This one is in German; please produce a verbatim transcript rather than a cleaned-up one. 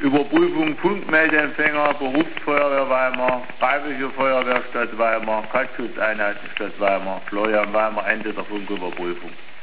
Überprüfung Funkmeldeempfänger, Berufsfeuerwehr Weimar, Freiwillige Feuerwehrstadt Weimar, Katzschutzeinheit Stadt Weimar, Florian Weimar, Ende der Funküberprüfung.